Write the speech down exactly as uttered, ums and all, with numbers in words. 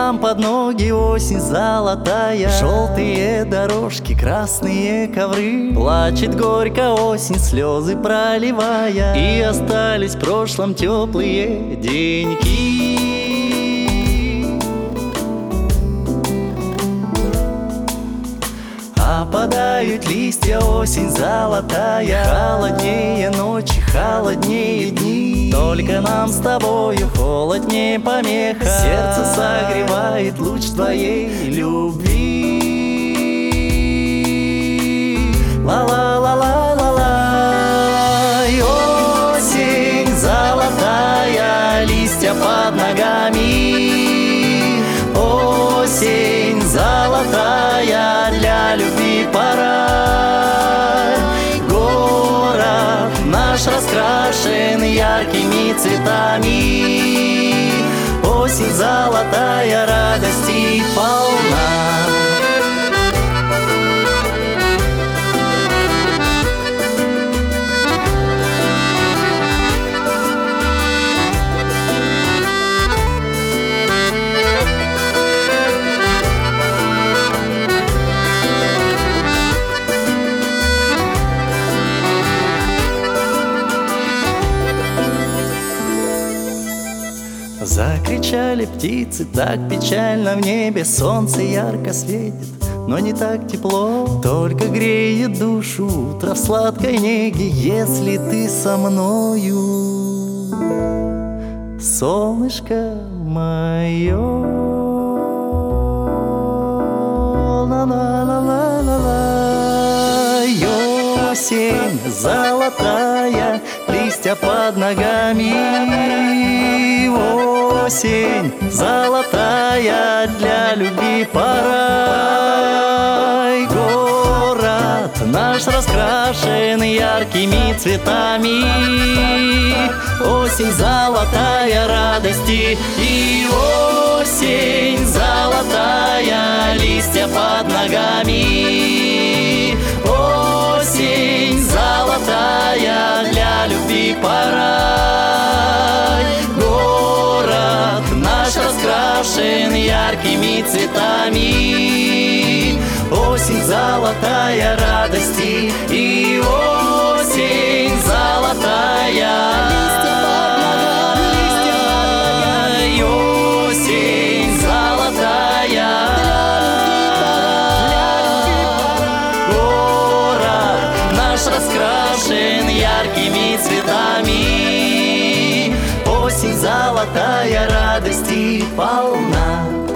нам под ноги осень золотая. Желтые дорожки, красные ковры, плачет горько осень, слезы проливая. И остались в прошлом теплые деньки. Опадают листья, осень золотая. Холоднее ночи, холоднее дни. Только нам с тобою холод не помеха. Сердце согревает луч твоей любви. Ла-ла-ла-ла-ла-ла. Осень золотая, листья под ногами. Осень золотая, для любви пора. Город наш раскрашен яркими цветами. Осень золотая, радости полна. Закричали птицы, так печально в небе. Солнце ярко светит, но не так тепло. Только греет душу утро в сладкой неге. Если ты со мною, солнышко мое. Ла-ла-ла-ла-ла-ла. Осень золотая, листья под ногами. Осень золотая, для любви пора. Город наш раскрашен яркими цветами. Осень золотая, радости. И осень золотая, листья под ногами. Осень золотая, для любви пора. Город наш раскрашен яркими цветами. Осень золотая, радости. И осень золотая, и осень золотая. Город наш раскрашен яркими цветами. Осень золотая, радости полна.